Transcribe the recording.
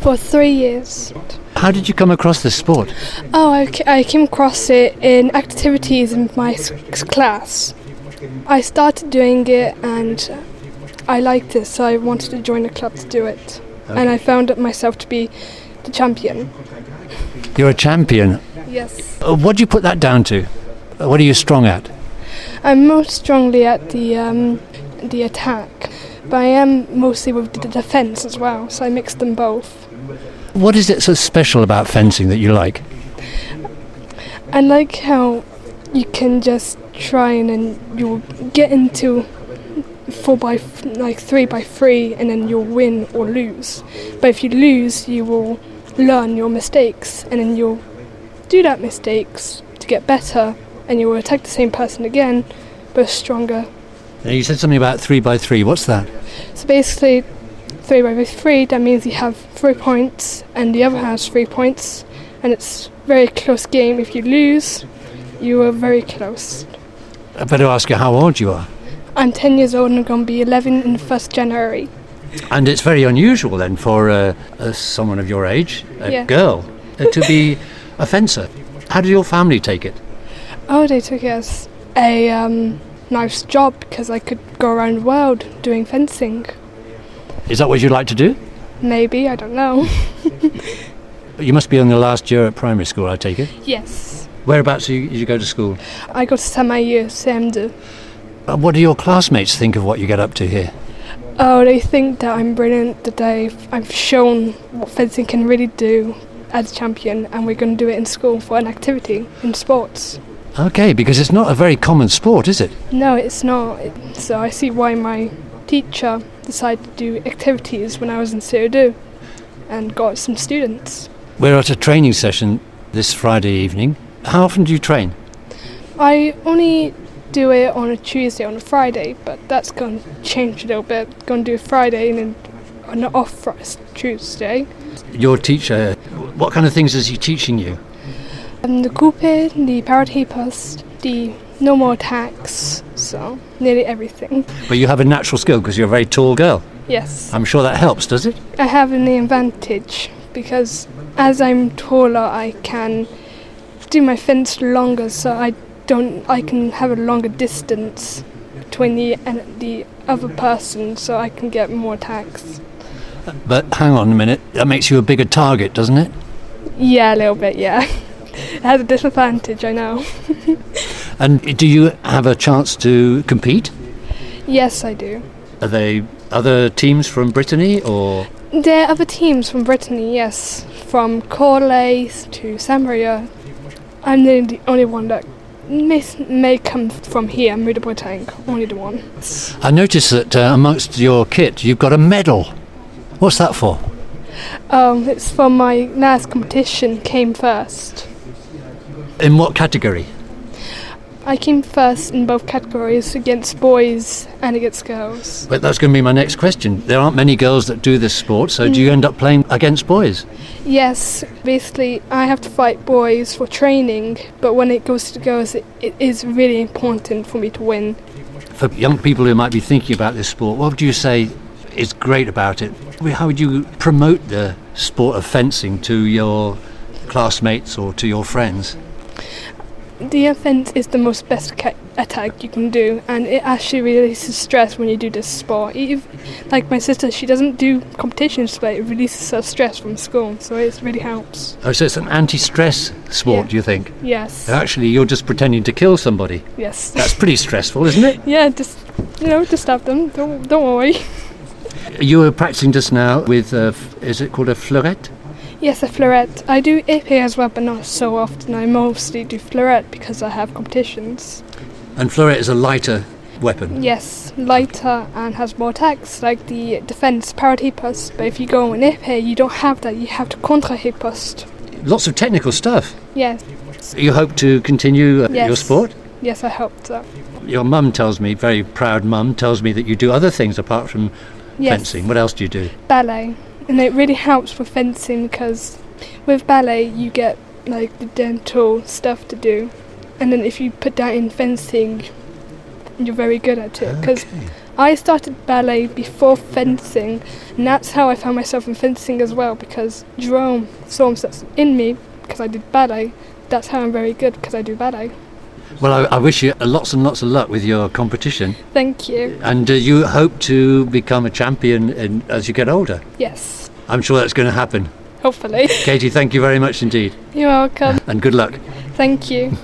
For 3 years. How did you come across this sport? Oh, I came across it in activities in my class. I started doing it and I liked it, so I wanted to join a club to do it. Okay. And I found it myself to be the champion. You're a champion? Yes. What do you put that down to? What are you strong at? I'm most strongly at the attack, but I am mostly with the defence as well, so I mix them both. What is it so special about fencing that you like? I like how you can just try and then you'll get into 3x3 and then you'll win or lose. But if you lose, you will learn your mistakes and then you'll do that mistakes to get better and you will attack the same person again, but stronger. Now you said something about 3x3. What's that? So basically 3x3, that means you have 3 points and the other has 3 points, and it's a very close game. If you lose, you are very close. I better ask you how old you are. I'm 10 years old and I'm going to be 11 in the 1st January. And it's very unusual then for someone of your age, a girl, to be a fencer. How did your family take it? Oh, they took it as a nice job because I could go around the world doing fencing. Is that what you'd like to do? Maybe, I don't know. You must be on your last year at primary school, I take it? Yes. Whereabouts do you go to school? I go to CM1, CM2. What do your classmates think of what you get up to here? Oh, they think that I'm brilliant, that I've shown what fencing can really do as a champion, and we're going to do it in school for an activity in sports. Okay, because it's not a very common sport, is it? No, it's not. So I see why my teacher decided to do activities when I was in CO2 and got some students. We're at a training session this Friday evening. How often do you train? I only do it on a Tuesday, on a Friday, but that's going to change a little bit. Going to do a Friday and then an off Tuesday. Your teacher, what kind of things is he teaching you? The coupe, the parahipost, the normal attacks, so nearly everything. But you have a natural skill because you're a very tall girl. Yes. I'm sure that helps, does it? I have an advantage because as I'm taller I can do my fence longer, so I can have a longer distance between me and the other person, so I can get more attacks. But hang on a minute, that makes you a bigger target, doesn't it? Yeah, a little bit, yeah. It has a disadvantage, I know. And do you have a chance to compete? Yes, I do. Are they other teams from Brittany, or...? There are other teams from Brittany, yes. From Corley to Samaria. I'm the only one that may come from here, Muda Bretagne, only the one. I noticed that amongst your kit you've got a medal. What's that for? It's for my last competition, came first. In what category? I came first in both categories, against boys and against girls. But that's going to be my next question. There aren't many girls that do this sport, so do you end up playing against boys? Yes, basically I have to fight boys for training, but when it goes to girls, it is really important for me to win. For young people who might be thinking about this sport, what would you say is great about it? How would you promote the sport of fencing to your classmates or to your friends? The offence is the most best attack you can do, and it actually releases stress when you do this sport. Like my sister, she doesn't do competitions, but it releases her stress from school, so it really helps. Oh, so it's an anti-stress sport, do you think? Yes. Actually, you're just pretending to kill somebody. Yes. That's pretty stressful, isn't it? Yeah, just stab them. Don't worry. You were practicing just now with, is it called a fleuret? Yes, a fleuret. I do épée as well, but not so often. I mostly do fleuret because I have competitions. And fleuret is a lighter weapon? Yes, lighter and has more attacks, like the defense parade-riposte. But if you go in épée, you don't have that. You have to contre-riposte. Lots of technical stuff. Yes. You hope to continue your sport? Yes, I hope so. Your mum tells me, very proud mum, tells me that you do other things apart from fencing. What else do you do? Ballet. And it really helps with fencing because with ballet you get like the dental stuff to do, and then if you put that in fencing you're very good at it because I started ballet before fencing, and that's how I found myself in fencing as well, because Jerome saw that's in me because I did ballet. That's how I'm very good, because I do ballet. Well, I wish you lots and lots of luck with your competition. Thank you. And you hope to become a champion as you get older. Yes. I'm sure that's going to happen. Hopefully. Katie, thank you very much indeed. You're welcome. And good luck. Thank you.